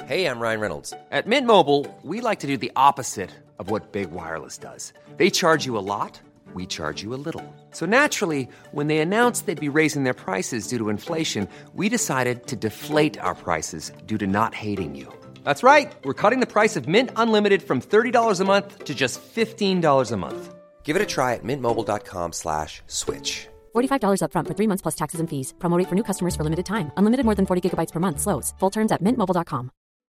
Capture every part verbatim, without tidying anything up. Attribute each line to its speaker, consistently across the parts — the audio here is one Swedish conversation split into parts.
Speaker 1: Hey, I'm Ryan Reynolds. At Mint Mobile, we like to do the opposite of what Big Wireless does. They charge you a lot, we charge you a little. So naturally, when they announced they'd be raising their prices due to inflation, we decided to deflate our prices due to not hating you. That's right. We're cutting the price of Mint Unlimited from thirty dollars a month to just fifteen dollars a month. Give it a try at mintmobile.com slash switch.
Speaker 2: forty-five dollars up front for three months plus taxes and fees. Promo rate for new customers for limited time. Unlimited more than forty gigabytes per month. Slows full terms at mint mobile dot com.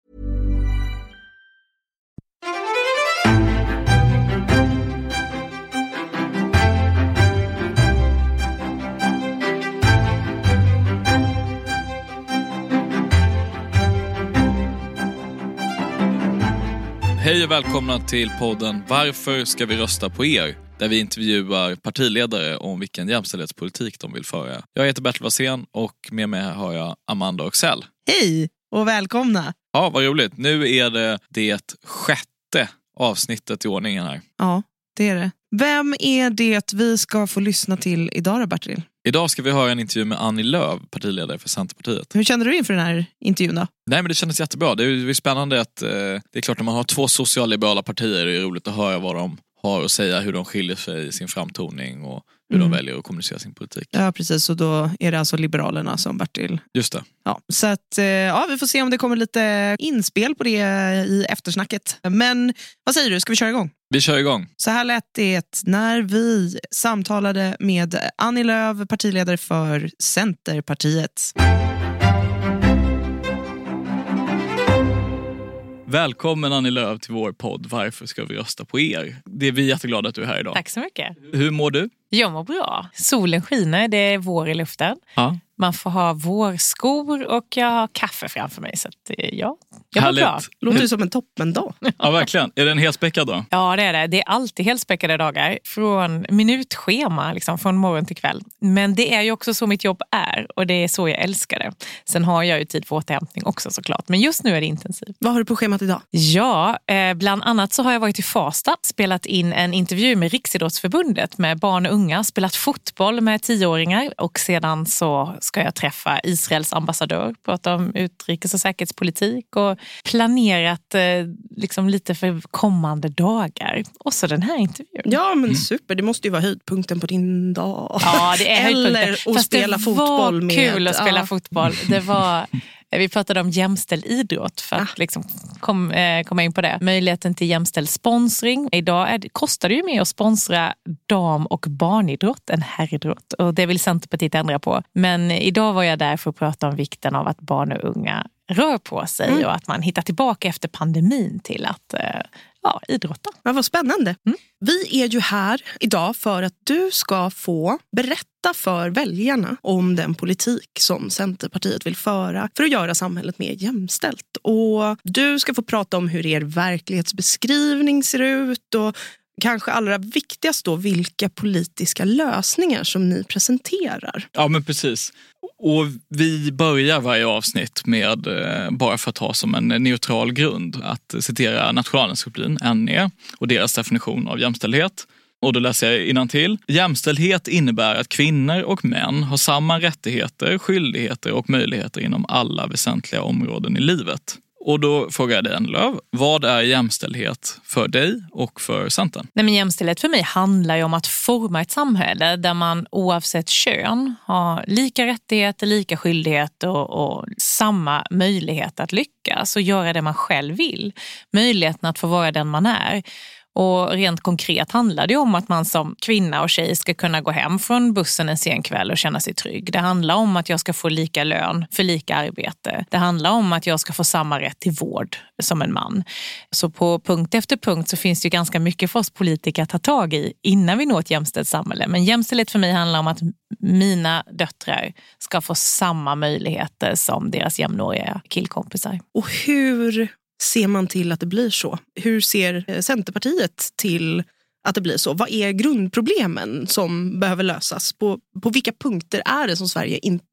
Speaker 3: Hej och välkomna till podden Varför ska vi rösta på er? Där vi intervjuar partiledare om vilken jämställdhetspolitik de vill föra. Jag heter Bertil Wassén och med mig har jag Amanda Oxell.
Speaker 4: Hej och välkomna!
Speaker 3: Ja, vad roligt. Nu är det det sjätte avsnittet i ordningen här.
Speaker 4: Ja, det är det. Vem är det vi ska få lyssna till idag då, Bertil?
Speaker 3: Idag ska vi höra en intervju med Annie Lööf, partiledare för Centerpartiet.
Speaker 4: Hur kände du inför den här intervjun då?
Speaker 3: Nej, men det kändes jättebra. Det är ju spännande att eh, det är klart när man har två socialliberala partier, det är roligt att höra vad de har att säga, hur de skiljer sig i sin framtoning och hur mm. de väljer att kommunicera sin politik.
Speaker 4: Ja, precis. Och då är det alltså Liberalerna som Bertil.
Speaker 3: Just det.
Speaker 4: Ja, så att, ja, vi får se om det kommer lite inspel på det i eftersnacket. Men vad säger du? Ska vi köra igång?
Speaker 3: Vi kör igång.
Speaker 4: Så här lät det när vi samtalade med Annie Lööf, partiledare för Centerpartiet.
Speaker 3: Välkommen Annie Lööf till vår podd Varför ska vi rösta på er? Det är vi jätteglada att du är här idag.
Speaker 5: Tack så mycket.
Speaker 3: Hur mår du?
Speaker 5: Jag mår bra. Solen skiner, det är vår i luften. Ja. Man får ha vårskor och jag har kaffe framför mig. Så att, ja, jag mår bra.
Speaker 4: Låter det som en toppendag.
Speaker 3: Ja, verkligen. Är det en helspäckad dag?
Speaker 5: Ja, det är det. Det är alltid helspäckade dagar. Från minutschema, liksom, från morgon till kväll. Men det är ju också så mitt jobb är. Och det är så jag älskar det. Sen har jag ju tid för återhämtning också såklart. Men just nu är det intensivt.
Speaker 4: Vad har du på schemat idag?
Speaker 5: Ja, eh, bland annat så har jag varit i Farsta. Spelat in en intervju med Riksidrottsförbundet med barn och unga. Spelat fotboll med tioåringar. Och sedan så ska jag träffa Israels ambassadör, prata om utrikes- och säkerhetspolitik och planerat eh, liksom lite för kommande dagar. Och så den här intervjun.
Speaker 4: Ja, men super. Det måste ju vara höjdpunkten på din dag.
Speaker 5: Ja, det är höjdpunkten.
Speaker 4: Eller att
Speaker 5: Fast
Speaker 4: spela fotboll med.
Speaker 5: Det var kul att spela
Speaker 4: ja.
Speaker 5: fotboll. Det var... Vi pratade om jämställd idrott för att ah. liksom kom, eh, komma in på det. Möjligheten till jämställd sponsring. Idag är det, kostar det ju mer att sponsra dam- och barnidrott än herridrott. Och det vill Centerpartiet ändra på. Men idag var jag där för att prata om vikten av att barn och unga rör på sig. Mm. Och att man hittar tillbaka efter pandemin till att eh, ja, idrotta.
Speaker 4: Ja, vad spännande.
Speaker 5: Mm.
Speaker 4: Vi är ju här idag för att du ska få berätta för väljarna om den politik som Centerpartiet vill föra för att göra samhället mer jämställt. Och du ska få prata om hur er verklighetsbeskrivning ser ut och kanske allra viktigast då vilka politiska lösningar som ni presenterar.
Speaker 3: Ja, men precis. Och vi börjar varje avsnitt med, bara för att ha som en neutral grund, att citera Nationalencyklopedin N E och deras definition av jämställdhet. Och då läser jag innantill. Jämställdhet innebär att kvinnor och män har samma rättigheter, skyldigheter och möjligheter inom alla väsentliga områden i livet. Och då frågar jag dig, Annie Lööf, vad är jämställdhet för dig och för Centern?
Speaker 5: Nej, men jämställdhet för mig handlar ju om att forma ett samhälle där man oavsett kön har lika rättigheter, lika skyldigheter och, och samma möjlighet att lyckas och göra det man själv vill. Möjligheten att få vara den man är. Och rent konkret handlar det om att man som kvinna och tjej ska kunna gå hem från bussen en sen kväll och känna sig trygg. Det handlar om att jag ska få lika lön för lika arbete. Det handlar om att jag ska få samma rätt till vård som en man. Så på punkt efter punkt så finns det ju ganska mycket för oss politiker att ta tag i innan vi når ett jämställt samhälle. Men jämställdhet för mig handlar om att mina döttrar ska få samma möjligheter som deras jämnåriga killkompisar.
Speaker 4: Och hur ser man till att det blir så? Hur ser Centerpartiet till att det blir så? Vad är grundproblemen som behöver lösas? På, på vilka punkter är det som Sverige inte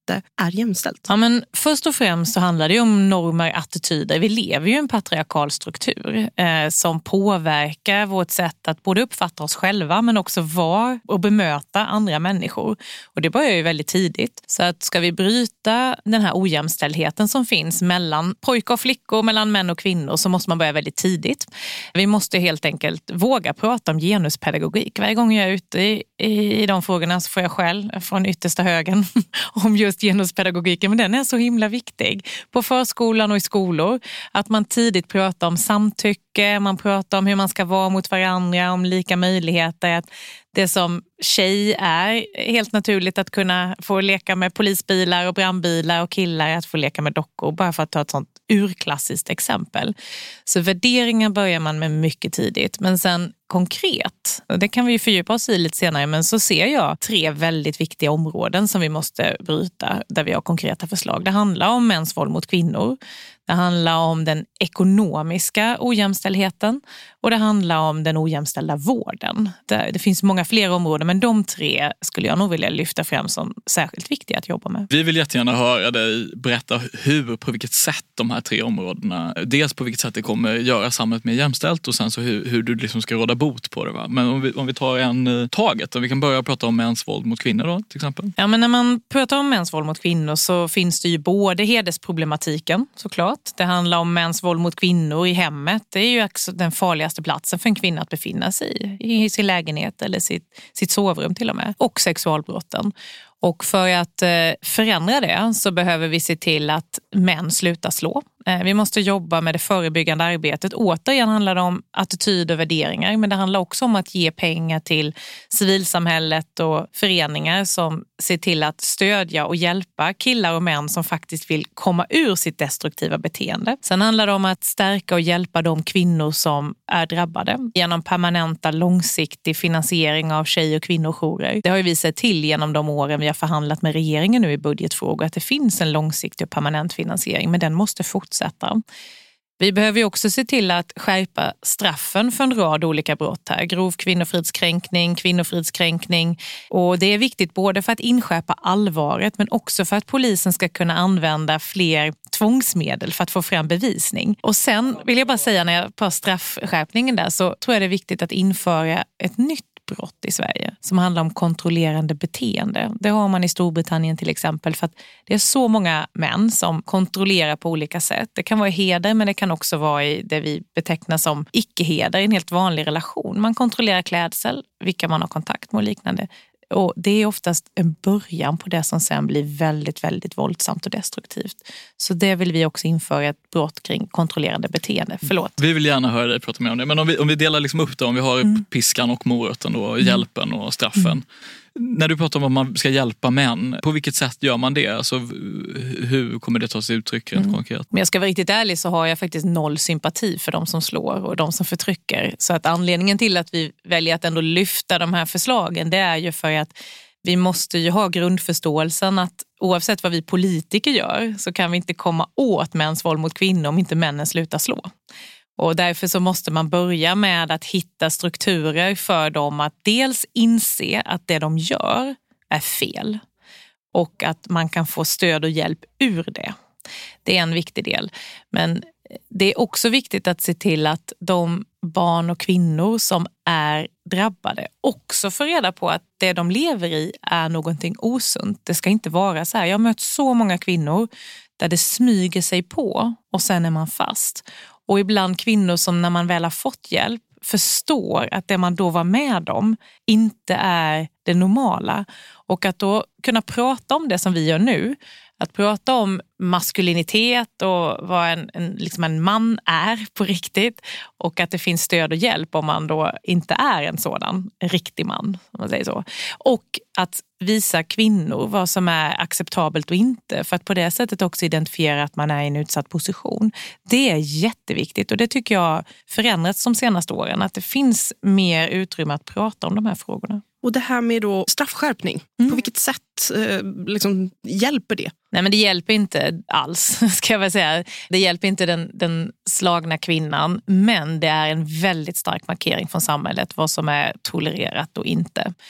Speaker 4: inte är jämställt?
Speaker 5: Ja, men först och främst så handlar det om normer, attityder. Vi lever ju i en patriarkal struktur eh, som påverkar vårt sätt att både uppfatta oss själva men också vara och bemöta andra människor. Och det börjar ju väldigt tidigt. Så att ska vi bryta den här ojämställdheten som finns mellan pojkar och flickor, mellan män och kvinnor, så måste man börja väldigt tidigt. Vi måste helt enkelt våga prata om genuspedagogik. Varje gång jag är ute i, i, i de frågorna så får jag skäll från yttersta högen om just genuspedagogiken, men den är så himla viktig på förskolan och i skolor, att man tidigt pratar om samtycke, man pratar om hur man ska vara mot varandra, om lika möjligheter, att det som tjej är helt naturligt att kunna få leka med polisbilar och brandbilar och killar att få leka med dockor, bara för att ta ett sånt urklassiskt exempel. Så värderingar börjar man med mycket tidigt, men sen konkret, och det kan vi ju fördjupa oss i lite senare, men så ser jag tre väldigt viktiga områden som vi måste bryta, där vi har konkreta förslag. Det handlar om mäns våld mot kvinnor, det handlar om den ekonomiska ojämställdheten och det handlar om den ojämställda vården. Det, det finns många fler områden, men de tre skulle jag nog vilja lyfta fram som särskilt viktiga att jobba med.
Speaker 3: Vi vill jättegärna höra dig berätta hur, på vilket sätt de här tre områdena, dels på vilket sätt det kommer göra samhället mer jämställt och sen så hur, hur du liksom ska råda bot på det. Va? Men om vi, om vi tar en taget, om vi kan börja prata om mäns våld mot kvinnor då, till exempel.
Speaker 5: Ja, men när man pratar om mäns våld mot kvinnor så finns det ju både hedersproblematiken såklart. Det handlar om mäns våld mot kvinnor i hemmet. Det är ju också den farligaste platsen för en kvinna att befinna sig i, i sin lägenhet eller sitt, sitt sovrum till och med. Och sexualbrotten. Och för att eh, förändra det så behöver vi se till att män slutar slå. Eh, vi måste jobba med det förebyggande arbetet. Återigen handlar det om attityd och värderingar, men det handlar också om att ge pengar till civilsamhället och föreningar som ser till att stödja och hjälpa killar och män som faktiskt vill komma ur sitt destruktiva beteende. Sen handlar det om att stärka och hjälpa de kvinnor som är drabbade genom permanenta långsiktig finansiering av tjej- och kvinnojourer. Det har ju vi sett till genom de åren vi har förhandlat med regeringen nu i budgetfrågor, att det finns en långsiktig och permanent finansiering, men den måste fortsätta. Vi behöver ju också se till att skärpa straffen för en rad olika brott här. Grov kvinnofridskränkning, kvinnofridskränkning. Och det är viktigt både för att inskärpa allvaret men också för att polisen ska kunna använda fler tvångsmedel för att få fram bevisning. Och sen vill jag bara säga när jag på straffskärpningen där, så tror jag det är viktigt att införa ett nytt brott i Sverige som handlar om kontrollerande beteende. Det har man i Storbritannien till exempel, för att det är så många män som kontrollerar på olika sätt. Det kan vara i heder, men det kan också vara i det vi betecknar som icke-heder, en helt vanlig relation. Man kontrollerar klädsel, vilka man har kontakt med och liknande. Och det är oftast en början på det som sen blir väldigt, väldigt våldsamt och destruktivt. Så det vill vi också införa ett brott kring kontrollerande beteende. Förlåt.
Speaker 3: Vi vill gärna höra dig prata mer om det. Men om vi, om vi delar liksom upp det, om vi har mm. piskan och moröten och mm. hjälpen och straffen. Mm. När du pratar om att man ska hjälpa män, på vilket sätt gör man det? Alltså, hur kommer det ta sig uttryck rent mm. konkret?
Speaker 5: Men jag ska vara riktigt ärlig så har jag faktiskt noll sympati för de som slår och de som förtrycker. Så att anledningen till att vi väljer att ändå lyfta de här förslagen, det är ju för att vi måste ju ha grundförståelsen att oavsett vad vi politiker gör så kan vi inte komma åt mäns våld mot kvinnor om inte männen slutar slå. Och därför så måste man börja med att hitta strukturer för dem att dels inse att det de gör är fel och att man kan få stöd och hjälp ur det. Det är en viktig del. Men det är också viktigt att se till att de barn och kvinnor som är drabbade också får reda på att det de lever i är någonting osunt. Det ska inte vara så här. Jag har mött så många kvinnor där det smyger sig på och sen är man fast. Och ibland kvinnor som när man väl har fått hjälp förstår att det man då var med om inte är det normala. Och att då kunna prata om det som vi gör nu, att prata om maskulinitet och vad en, en, liksom en man är på riktigt och att det finns stöd och hjälp om man då inte är en sådan en riktig man, om man säger så. Och att visa kvinnor vad som är acceptabelt och inte, för att på det sättet också identifiera att man är i en utsatt position. Det är jätteviktigt och det tycker jag förändrats de senaste åren, att det finns mer utrymme att prata om de här frågorna.
Speaker 4: Och det här med då straffskärpning, mm. på vilket sätt eh, liksom, hjälper det?
Speaker 5: Nej, men det hjälper inte alls, ska jag väl säga. Det hjälper inte den, den slagna kvinnan, men det är en väldigt stark markering från samhället vad som är tolererat och inte.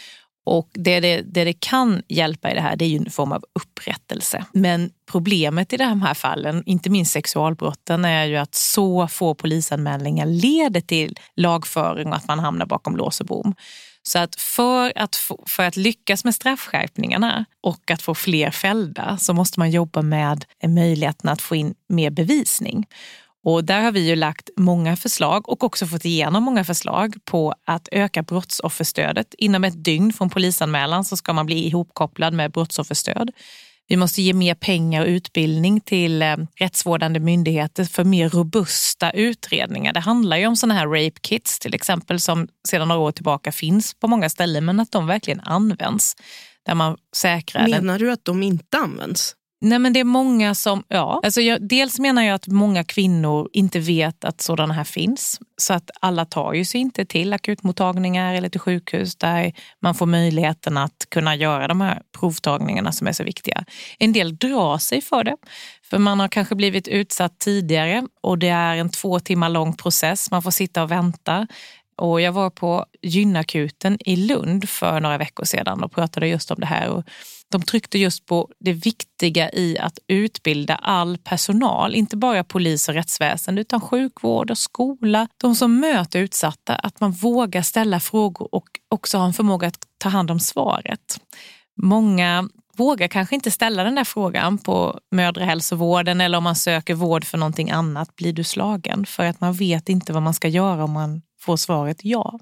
Speaker 5: Och det det, det det kan hjälpa i det här, det är ju en form av upprättelse. Men problemet i de här fallen, inte minst sexualbrotten, är ju att så få polisanmälningar leder till lagföring och att man hamnar bakom lås och bom. Så att för att, få, för att lyckas med straffskärpningarna och att få fler fällda så måste man jobba med möjligheten att få in mer bevisning. Och där har vi ju lagt många förslag och också fått igenom många förslag på att öka brottsofferstödet. Inom ett dygn från polisanmälan så ska man bli ihopkopplad med brottsofferstöd. Vi måste ge mer pengar och utbildning till eh, rättsvårdande myndigheter för mer robusta utredningar. Det handlar ju om sådana här rape kits till exempel som sedan några år tillbaka finns på många ställen, men att de verkligen används. Där man säkrar
Speaker 4: Menar
Speaker 5: den.
Speaker 4: du att de inte används?
Speaker 5: Nej, men det är många som, ja. Alltså jag, dels menar jag att många kvinnor inte vet att sådana här finns. Så att alla tar ju sig inte till akutmottagningar eller till sjukhus där man får möjligheten att kunna göra de här provtagningarna som är så viktiga. En del drar sig för det. För man har kanske blivit utsatt tidigare och det är en två timmar lång process. Man får sitta och vänta. Och jag var på gynakuten i Lund för några veckor sedan och pratade just om det här. Och de tryckte just på det viktiga i att utbilda all personal, inte bara polis och rättsväsen utan sjukvård och skola. De som möter utsatta, att man vågar ställa frågor och också har en förmåga att ta hand om svaret. Många vågar kanske inte ställa den där frågan på mödrahälsovården eller om man söker vård för någonting annat, blir du slagen? För att man vet inte vad man ska göra om man får svaret ja.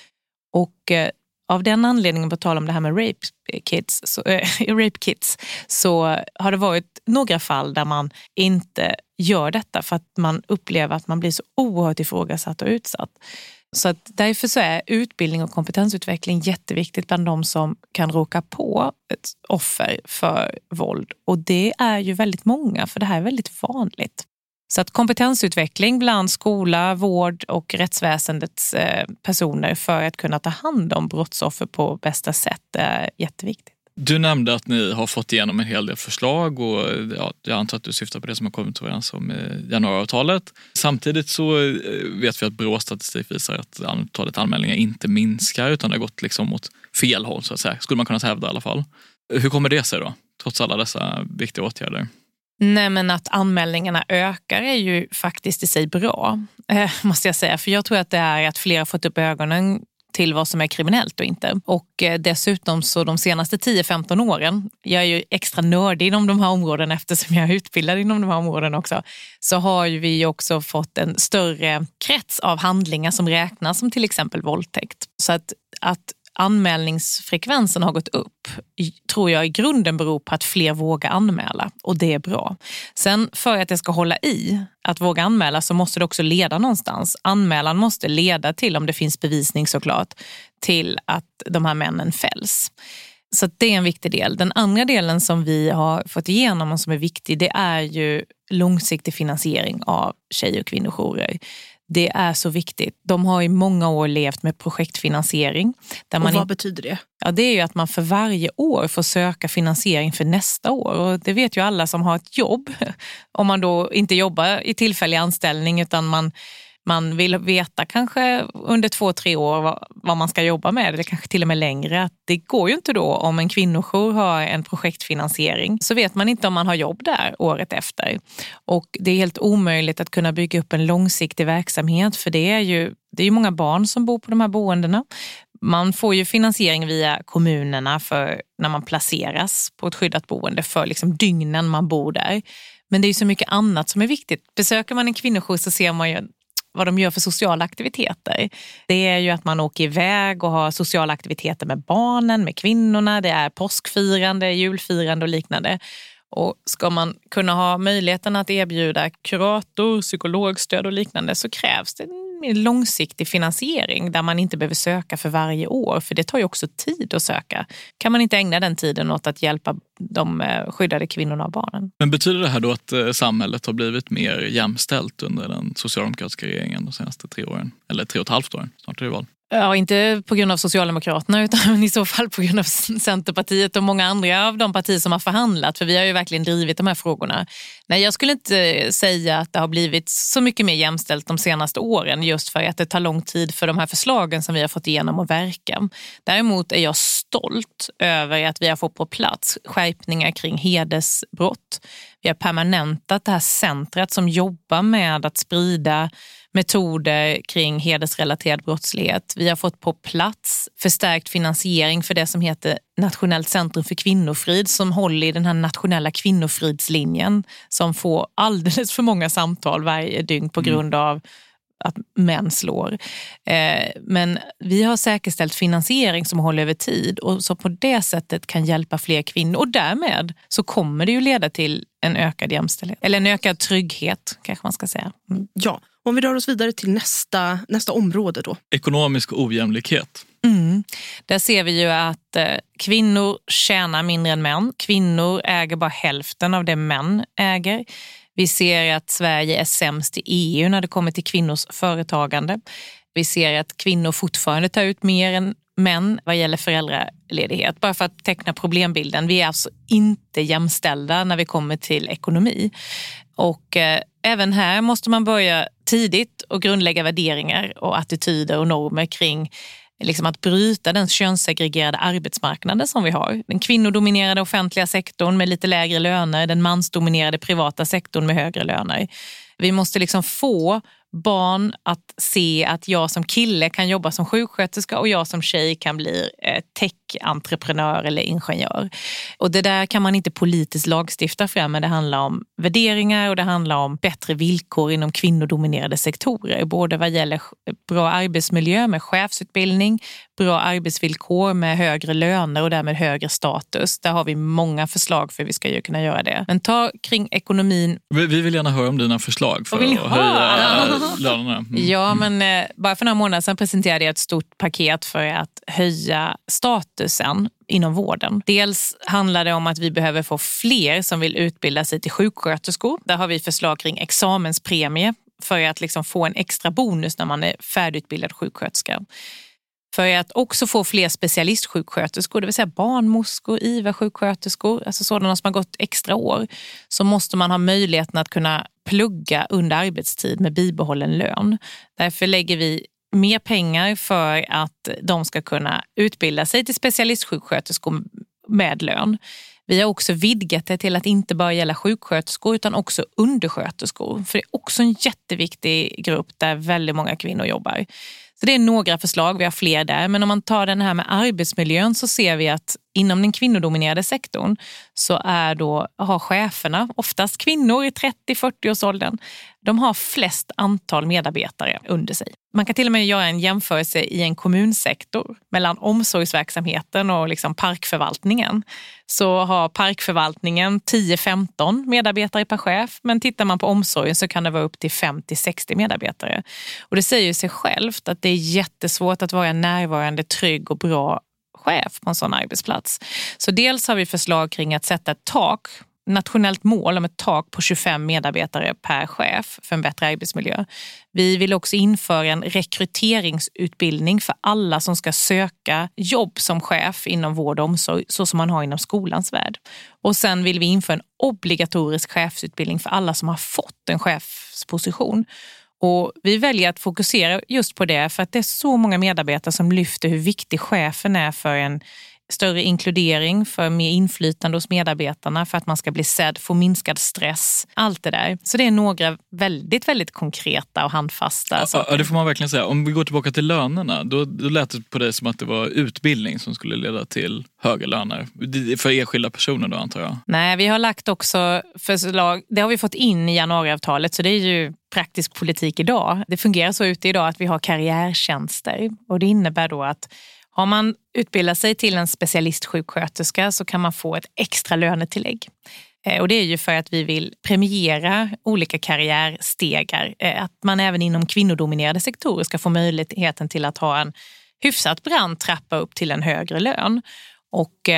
Speaker 5: Och eh, av den anledningen, på tal om det här med rape kits, så, äh, rape kits, så har det varit några fall där man inte gör detta för att man upplever att man blir så oerhört ifrågasatt och utsatt. Så att därför så är utbildning och kompetensutveckling jätteviktigt bland de som kan råka på ett offer för våld. Och det är ju väldigt många, för det här är väldigt vanligt. Så att kompetensutveckling bland skola, vård och rättsväsendets personer för att kunna ta hand om brottsoffer på bästa sätt är jätteviktigt.
Speaker 3: Du nämnde att ni har fått igenom en hel del förslag och ja, jag antar att du syftar på det som har kommit överens om i januariavtalet. Samtidigt så vet vi att Brå-statistik visar att antalet anmälningar inte minskar utan det har gått liksom mot fel håll så att säga. Skulle man kunna hävda i alla fall. Hur kommer det sig då, trots alla dessa viktiga åtgärder?
Speaker 5: Nej, men att anmälningarna ökar är ju faktiskt i sig bra, eh, måste jag säga. För jag tror att det är att fler har fått upp ögonen till vad som är kriminellt och inte. Och eh, dessutom så de senaste tio femton åren, jag är ju extra nördig inom de här områdena eftersom jag är utbildad inom de här områdena också, så har ju vi också fått en större krets av handlingar som räknas som till exempel våldtäkt. Så att, att anmälningsfrekvensen har gått upp tror jag i grunden beror på att fler vågar anmäla och det är bra. Sen för att det ska hålla i att våga anmäla så måste det också leda någonstans. Anmälan måste leda till, om det finns bevisning såklart, till att de här männen fälls. Så det är en viktig del. Den andra delen som vi har fått igenom och som är viktig, det är ju långsiktig finansiering av tjej- och kvinnojourer. Det är så viktigt. De har i många år levt med projektfinansiering. Där man
Speaker 4: och vad
Speaker 5: in...
Speaker 4: betyder det?
Speaker 5: Ja, det är ju att man för varje år får söka finansiering för nästa år. Och det vet ju alla som har ett jobb. Om man då inte jobbar i tillfällig anställning utan man, man vill veta kanske under två, tre år vad, vad man ska jobba med. Eller kanske till och med längre. Det går ju inte då om en kvinnojour har en projektfinansiering. Så vet man inte om man har jobb där året efter. Och det är helt omöjligt att kunna bygga upp en långsiktig verksamhet. För det är ju, det är ju många barn som bor på de här boendena. Man får ju finansiering via kommunerna för när man placeras på ett skyddat boende för liksom dygnen man bor där. Men det är ju så mycket annat som är viktigt. Besöker man en kvinnojour så ser man ju vad de gör för sociala aktiviteter. Det är ju att man åker iväg och har sociala aktiviteter med barnen, med kvinnorna. Det är påskfirande, julfirande och liknande. Och ska man kunna ha möjligheten att erbjuda kurator, psykologstöd och liknande så krävs det en långsiktig finansiering där man inte behöver söka för varje år. För det tar ju också tid att söka. Kan man inte ägna den tiden åt att hjälpa de skyddade kvinnorna och barnen?
Speaker 3: Men betyder det här då att samhället har blivit mer jämställt under den socialdemokratiska regeringen de senaste tre åren? Eller tre och ett halvt år, snart är det val.
Speaker 5: Ja, inte på grund av Socialdemokraterna utan i så fall på grund av Centerpartiet och många andra av de partier som har förhandlat. För vi har ju verkligen drivit de här frågorna. Nej, jag skulle inte säga att det har blivit så mycket mer jämställt de senaste åren just för att det tar lång tid för de här förslagen som vi har fått igenom att verka. Däremot är jag stolt över att vi har fått på plats skärpningar kring hedersbrott. Vi har permanentat det här centret som jobbar med att sprida metoder kring hedersrelaterad brottslighet. Vi har fått på plats förstärkt finansiering för det som heter Nationellt centrum för kvinnofrid som håller i den här nationella kvinnofridslinjen som får alldeles för många samtal varje dygn på grund av att män slår. Eh, men vi har säkerställt finansiering som håller över tid och så på det sättet kan hjälpa fler kvinnor och därmed så kommer det ju leda till en ökad jämställdhet. Eller en ökad trygghet kanske man ska säga. Mm.
Speaker 4: Ja, om vi rör oss vidare till nästa, nästa område då.
Speaker 3: Ekonomisk ojämlikhet.
Speaker 5: Mm. Där ser vi ju att eh, kvinnor tjänar mindre än män. Kvinnor äger bara hälften av det män äger. Vi ser att Sverige är sämst i E U när det kommer till kvinnors företagande. Vi ser att kvinnor fortfarande tar ut mer än män vad gäller föräldraledighet. Bara för att teckna problembilden. Vi är alltså inte jämställda när vi kommer till ekonomi. Och eh, även här måste man börja tidigt och grundlägga värderingar och attityder och normer kring liksom att bryta den könssegregerade arbetsmarknaden som vi har. Den kvinnodominerade offentliga sektorn med lite lägre löner, den mansdominerade privata sektorn med högre löner. Vi måste liksom få barn att se att jag som kille kan jobba som sjuksköterska och jag som tjej kan bli tech-entreprenör eller ingenjör. Och det där kan man inte politiskt lagstifta fram, men det handlar om värderingar och det handlar om bättre villkor inom kvinnodominerade sektorer. Både vad gäller bra arbetsmiljö med chefsutbildning, bra arbetsvillkor med högre löner och därmed högre status. Där har vi många förslag för hur vi ska ju kunna göra det. Men ta kring ekonomin.
Speaker 3: Vi, vi vill gärna höra om dina förslag för att höja lönerna. Mm.
Speaker 5: Ja, men eh, bara för några månader sedan presenterade jag ett stort paket för att höja statusen inom vården. Dels handlar det om att vi behöver få fler som vill utbilda sig till sjuksköterskor. Där har vi förslag kring examenspremie för att liksom få en extra bonus när man är färdigutbildad sjuksköterska. För att också få fler specialistsjuksköterskor, det vill säga barnmorskor, I V A-sjuksköterskor, alltså sådana som har gått extra år, så måste man ha möjligheten att kunna plugga under arbetstid med bibehållen lön. Därför lägger vi mer pengar för att de ska kunna utbilda sig till specialistsjuksköterskor med lön. Vi har också vidgat det till att inte bara gälla sjuksköterskor utan också undersköterskor. För det är också en jätteviktig grupp där väldigt många kvinnor jobbar. Så det är några förslag, vi har fler där. Men om man tar den här med arbetsmiljön så ser vi att inom den kvinnodominerade sektorn så är då, har cheferna, oftast kvinnor i trettio till fyrtio-årsåldern, de har flest antal medarbetare under sig. Man kan till och med göra en jämförelse i en kommunsektor mellan omsorgsverksamheten och liksom parkförvaltningen. Så har parkförvaltningen tio till femton medarbetare per chef, men tittar man på omsorgen så kan det vara upp till femtio till sextio medarbetare. Och det säger ju sig självt att det är jättesvårt att vara närvarande, trygg och bra chef på en sån arbetsplats. Så dels har vi förslag kring att sätta ett tak, nationellt mål om ett tak på tjugofem medarbetare per chef för en bättre arbetsmiljö. Vi vill också införa en rekryteringsutbildning för alla som ska söka jobb som chef inom vård och omsorg, så som man har inom skolans värld. Och sen vill vi införa en obligatorisk chefsutbildning för alla som har fått en chefsposition. Och vi väljer att fokusera just på det för att det är så många medarbetare som lyfter hur viktig chefen är för en större inkludering, för mer inflytande hos medarbetarna, för att man ska bli sedd, få minskad stress, allt det där. Så det är några väldigt, väldigt konkreta och handfasta
Speaker 3: ja,
Speaker 5: saker.
Speaker 3: Ja, det får man verkligen säga. Om vi går tillbaka till lönerna, då, då lät det på det som att det var utbildning som skulle leda till högre löner. För enskilda personer då, antar jag.
Speaker 5: Nej, vi har lagt också förslag, det har vi fått in i januariavtalet, så det är ju praktisk politik idag. Det fungerar så ute idag att vi har karriärtjänster, och det innebär då att har man utbildat sig till en specialistsjuksköterska så kan man få ett extra lönetillägg. Och det är ju för att vi vill premiera olika karriärstegar. Att man även inom kvinnodominerade sektorer ska få möjligheten till att ha en hyfsat brant trappa upp till en högre lön. Och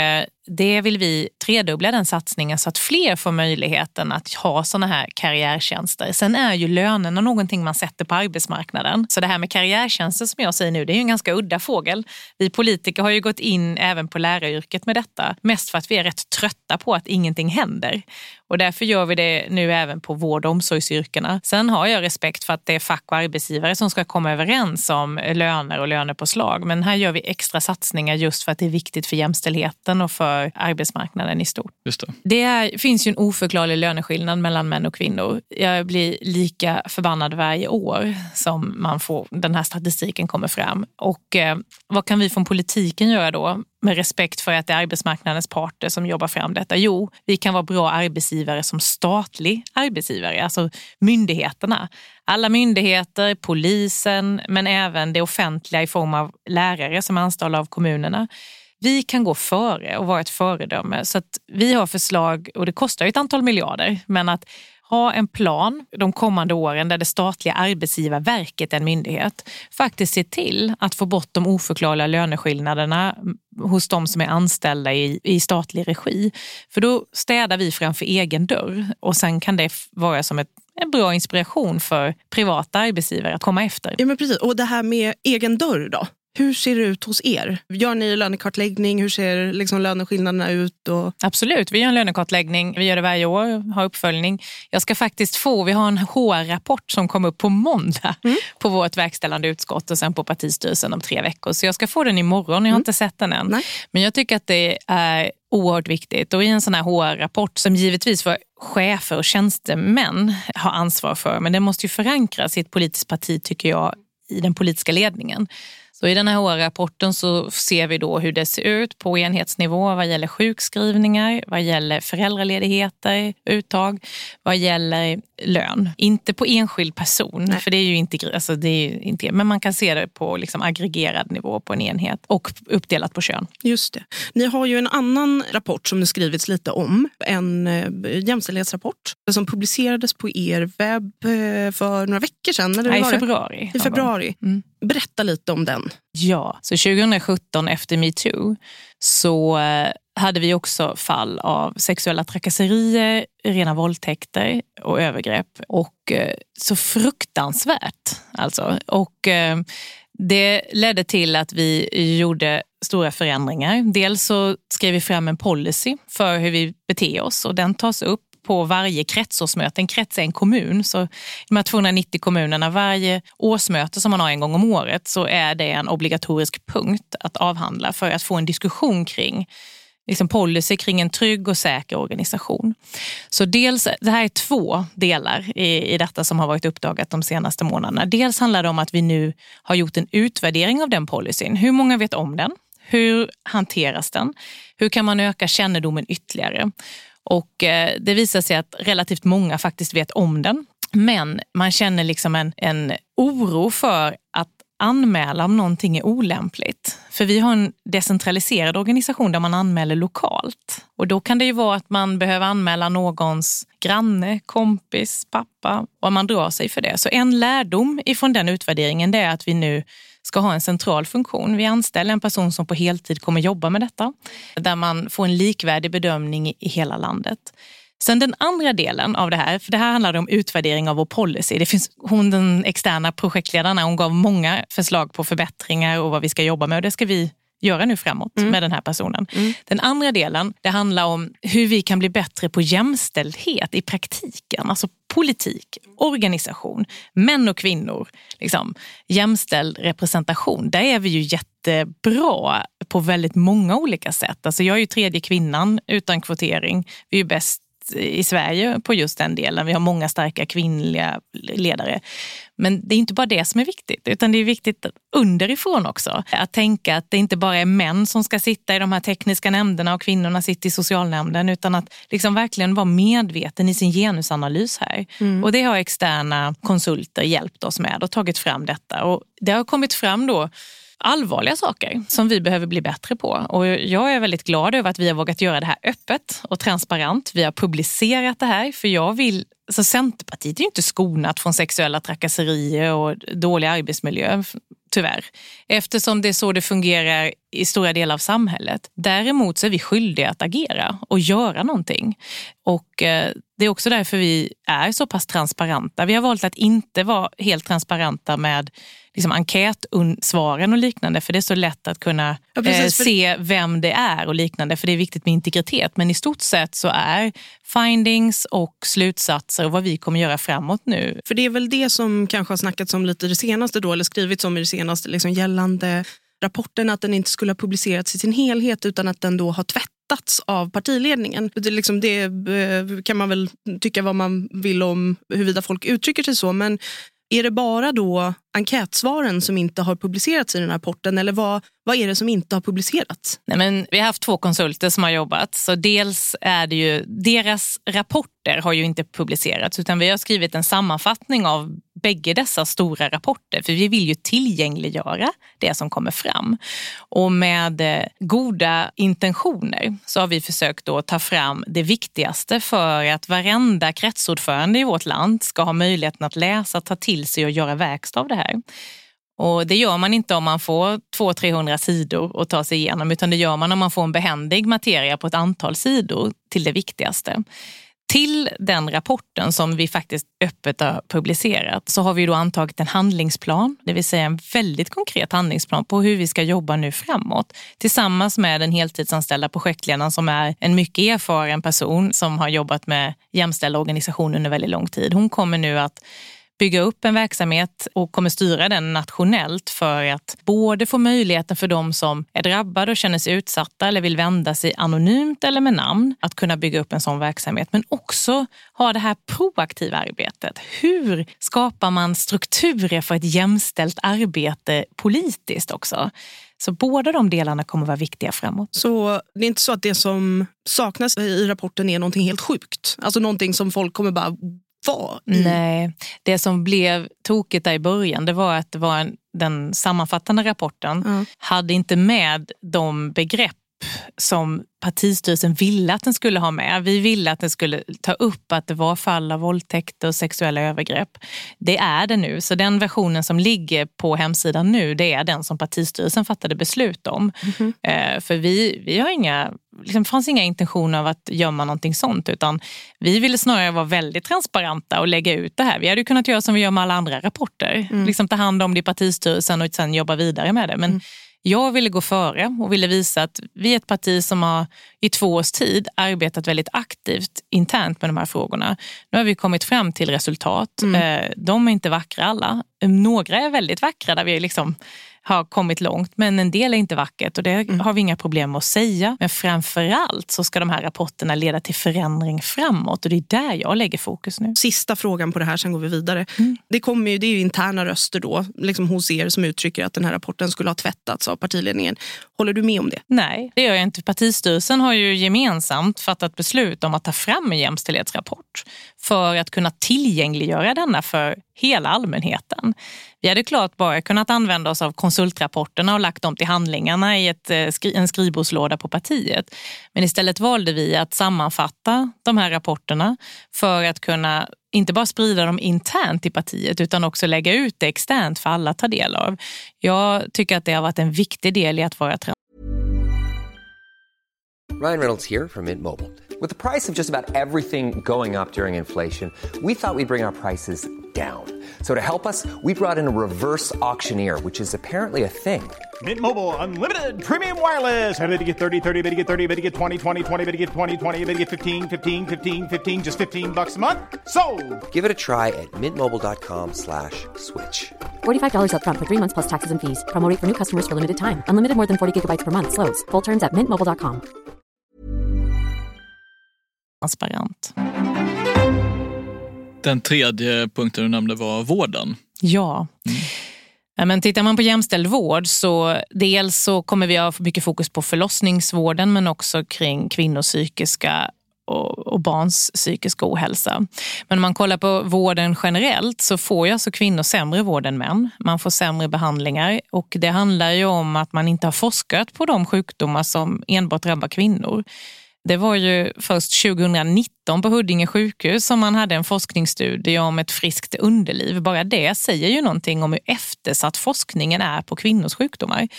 Speaker 5: det vill vi tredubbla den satsningen så att fler får möjligheten att ha såna här karriärtjänster. Sen är ju lönerna någonting man sätter på arbetsmarknaden. Så det här med karriärtjänster som jag säger nu, det är ju en ganska udda fågel. Vi politiker har ju gått in även på läraryrket med detta. Mest för att vi är rätt trötta på att ingenting händer. Och därför gör vi det nu även på vård- och omsorgsyrkena. Sen har jag respekt för att det är fack och arbetsgivare som ska komma överens om löner och lönepåslag. Men här gör vi extra satsningar just för att det är viktigt för jämställdheten och för arbetsmarknaden i stort.
Speaker 3: Just det.
Speaker 5: Det är, finns ju en oförklarlig löneskillnad mellan män och kvinnor. Jag blir lika förbannad varje år som man får, den här statistiken kommer fram. Och eh, vad kan vi från politiken göra då? Med respekt för att det är arbetsmarknadens parter som jobbar fram detta. Jo, vi kan vara bra arbetsgivare som statlig arbetsgivare, alltså myndigheterna. Alla myndigheter, polisen, men även det offentliga i form av lärare som är anställda av kommunerna. Vi kan gå före och vara ett föredöme. Så att vi har förslag, och det kostar ju ett antal miljarder, men att ha en plan de kommande åren där det statliga arbetsgivarverket, en myndighet, faktiskt ser till att få bort de oförklarliga löneskillnaderna hos de som är anställda i, i statlig regi. För då städar vi framför egen dörr och sen kan det vara som ett en bra inspiration för privata arbetsgivare att komma efter.
Speaker 4: Ja, men precis. Och det här med egen dörr då? Hur ser det ut hos er? Gör ni lönekartläggning? Hur ser liksom löneskillnaderna ut? Och...
Speaker 5: Absolut, vi gör en lönekartläggning. Vi gör det varje år, har uppföljning. Jag ska faktiskt få, vi har en H R-rapport som kommer upp på måndag mm. på vårt verkställande utskott och sen på partistyrelsen om tre veckor. Så jag ska få den imorgon, jag har mm. inte sett den än. Nej. Men jag tycker att det är oerhört viktigt. Och i en sån här H R-rapport som givetvis för chefer och tjänstemän har ansvar för, men det måste ju förankras i ett politiskt parti, tycker jag, i den politiska ledningen. Så i den här H R-rapporten så ser vi då hur det ser ut på enhetsnivå vad gäller sjukskrivningar, vad gäller föräldraledigheter, uttag, vad gäller lön. Inte på enskild person, Nej. för det är ju inte, alltså det är inte, men man kan se det på liksom aggregerad nivå på en enhet och uppdelat på kön.
Speaker 4: Just det. Ni har ju en annan rapport som det skrivits lite om, en jämställdhetsrapport som publicerades på er webb för några veckor sedan. Eller
Speaker 5: Nej,
Speaker 4: var
Speaker 5: i februari.
Speaker 4: I februari. Mm. Berätta lite om den.
Speaker 5: Ja, så tjugohundrasjutton efter MeToo så hade vi också fall av sexuella trakasserier, rena våldtäkter och övergrepp. Och så fruktansvärt alltså. Och det ledde till att vi gjorde stora förändringar. Dels så skrev vi fram en policy för hur vi beter oss och den tas upp på varje kretsårsmöte. En krets är en kommun, så de här tvåhundranittio kommunerna, varje årsmöte som man har en gång om året, så är det en obligatorisk punkt att avhandla för att få en diskussion kring liksom policy kring en trygg och säker organisation. Så dels, det här är två delar i, i detta som har varit uppdagat de senaste månaderna. Dels handlar det om att vi nu har gjort en utvärdering av den policyn. Hur många vet om den? Hur hanteras den? Hur kan man öka kännedomen ytterligare? Och eh, det visar sig att relativt många faktiskt vet om den. Men man känner liksom en, en oro för att anmäla om någonting är olämpligt. För vi har en decentraliserad organisation där man anmäler lokalt. Och då kan det ju vara att man behöver anmäla någons granne, kompis, pappa och man drar sig för det. Så en lärdom ifrån den utvärderingen det är att vi nu ska ha en central funktion. Vi anställer en person som på heltid kommer jobba med detta. Där man får en likvärdig bedömning i hela landet. Sen den andra delen av det här, för det här handlar om utvärdering av vår policy. Det finns, hon den externa projektledaren, hon gav många förslag på förbättringar och vad vi ska jobba med och det ska vi göra nu framåt mm. med den här personen. Mm. Den andra delen, det handlar om hur vi kan bli bättre på jämställdhet i praktiken. Alltså politik, organisation, män och kvinnor, liksom, jämställd representation. Där är vi ju jättebra på väldigt många olika sätt. Alltså jag är ju tredje kvinnan utan kvotering. Vi är ju bäst i Sverige på just den delen. Vi har många starka kvinnliga ledare. Men det är inte bara det som är viktigt, utan det är viktigt underifrån också. Att tänka att det inte bara är män som ska sitta i de här tekniska nämnderna och kvinnorna sitter i socialnämnden, utan att liksom verkligen vara medveten i sin genusanalys här. Mm. Och det har externa konsulter hjälpt oss med och tagit fram detta. Och det har kommit fram då allvarliga saker som vi behöver bli bättre på. Och jag är väldigt glad över att vi har vågat göra det här öppet och transparent. Vi har publicerat det här för jag vill, så Centerpartiet är ju inte skonat från sexuella trakasserier och dålig arbetsmiljö, tyvärr. Eftersom det är så det fungerar i stora delar av samhället. Däremot så är vi skyldiga att agera och göra någonting. Och eh, det är också därför vi är så pass transparenta. Vi har valt att inte vara helt transparenta med liksom enkätsvaren och liknande, för det är så lätt att kunna ja, precis, eh, se vem det är och liknande, för det är viktigt med integritet. Men i stort sett så är findings och slutsatser och vad vi kommer göra framåt nu.
Speaker 4: För det är väl det som kanske har snackats om lite det senaste då, eller skrivits om i det senaste liksom gällande rapporten, att den inte skulle ha publicerats i sin helhet utan att den då har tvättats av partiledningen. Det, liksom, det kan man väl tycka vad man vill om huruvida folk uttrycker sig så, men är det bara då enkätsvaren som inte har publicerats i den här rapporten, eller vad, vad är det som inte har publicerats?
Speaker 5: Nej, men vi har haft två konsulter som har jobbat, så dels är det ju deras rapporter har ju inte publicerats, utan vi har skrivit en sammanfattning av bägge dessa stora rapporter, för vi vill ju tillgängliggöra det som kommer fram. Och med eh, goda intentioner så har vi försökt då ta fram det viktigaste för att varenda kretsordförande i vårt land ska ha möjligheten att läsa, ta till sig och göra verkstad av det här. Och det gör man inte om man får två till trehundra sidor att ta sig igenom, utan det gör man om man får en behändig materia på ett antal sidor till det viktigaste. Till den rapporten som vi faktiskt öppet har publicerat så har vi då antagit en handlingsplan, det vill säga en väldigt konkret handlingsplan på hur vi ska jobba nu framåt, tillsammans med den heltidsanställda projektledaren som är en mycket erfaren person som har jobbat med jämställda organisationer under väldigt lång tid. Hon kommer nu att bygga upp en verksamhet och kommer styra den nationellt för att både få möjligheten för de som är drabbade och känner sig utsatta eller vill vända sig anonymt eller med namn att kunna bygga upp en sån verksamhet, men också ha det här proaktiva arbetet. Hur skapar man strukturer för ett jämställt arbete politiskt också? Så båda de delarna kommer vara viktiga framåt.
Speaker 4: Så det är inte så att det som saknas i rapporten är någonting helt sjukt? Alltså någonting som folk kommer bara... I.
Speaker 5: Nej, det som blev tokigt där i början, det var att det var en, den sammanfattande rapporten mm. hade inte med de begrepp som partistyrelsen ville att den skulle ha med. Vi ville att den skulle ta upp att det var fall av våldtäkt och sexuella övergrepp. Det är det nu. Så den versionen som ligger på hemsidan nu, det är den som partistyrelsen fattade beslut om. Mm-hmm. Eh, för vi, vi har inga, liksom fanns inga intentioner av att gömma någonting sånt, utan vi ville snarare vara väldigt transparenta och lägga ut det här. Vi hade kunnat göra som vi gör med alla andra rapporter. Mm. Liksom ta hand om det i partistyrelsen och sen jobba vidare med det. Men mm. jag ville gå före och ville visa att vi är ett parti som har i två års tid arbetat väldigt aktivt internt med de här frågorna. Nu har vi kommit fram till resultat. Mm. De är inte vackra alla. Några är väldigt vackra där vi liksom har kommit långt, men en del är inte vackert och det mm. har vi inga problem med att säga. Men framförallt så ska de här rapporterna leda till förändring framåt och det är där jag lägger fokus nu.
Speaker 4: Sista frågan på det här, sen går vi vidare. Mm. Det, kommer ju, det är ju interna röster då, liksom hos er som uttrycker att den här rapporten skulle ha tvättats av partiledningen. Håller du med om det?
Speaker 5: Nej, det gör jag inte. Partistyrelsen har ju gemensamt fattat beslut om att ta fram en jämställdhetsrapport för att kunna tillgängliggöra denna för hela allmänheten. Vi hade klart bara kunnat använda oss av konsultrapporterna och lagt dem till handlingarna i ett, en skrivbordslåda på partiet. Men istället valde vi att sammanfatta de här rapporterna för att kunna inte bara sprida dem internt i partiet utan också lägga ut det externt för alla att ta del av. Jag tycker att det har varit en viktig del i att vara trans.
Speaker 1: Ryan Reynolds here from Mint Mobile. With the price of just about everything going up during inflation, we thought we'd bring our prices down. So to help us, we brought in a reverse auctioneer, which is apparently a thing.
Speaker 6: Mint Mobile Unlimited Premium Wireless. How to get thirty, thirty, how to get thirty, how to get twenty, twenty, twenty, how to get twenty, twenty, how to get fifteen, fifteen, fifteen, fifteen, just fifteen bucks a month? Sold!
Speaker 1: Give it a try at mintmobile.com slash switch.
Speaker 2: forty-five dollars up front for three months plus taxes and fees. Promo rate for new customers for limited time. Unlimited more than forty gigabytes per month. Slows full terms at mint mobile dot com.
Speaker 5: Transparent.
Speaker 3: Den tredje punkten du nämnde var vården.
Speaker 5: Ja. Mm. Men tittar man på jämställd vård så dels så kommer vi ha mycket fokus på förlossningsvården men också kring kvinnors psykiska och, och barns psykiska ohälsa. Men om man kollar på vården generellt så får ju alltså kvinnor sämre vård än män. Man får sämre behandlingar och det handlar ju om att man inte har forskat på de sjukdomar som enbart drabbar kvinnor. Det var ju först tjugonitton på Huddinge sjukhus som man hade en forskningsstudie om ett friskt underliv. Bara det säger ju någonting om hur eftersatt forskningen är på kvinnors sjukdomar.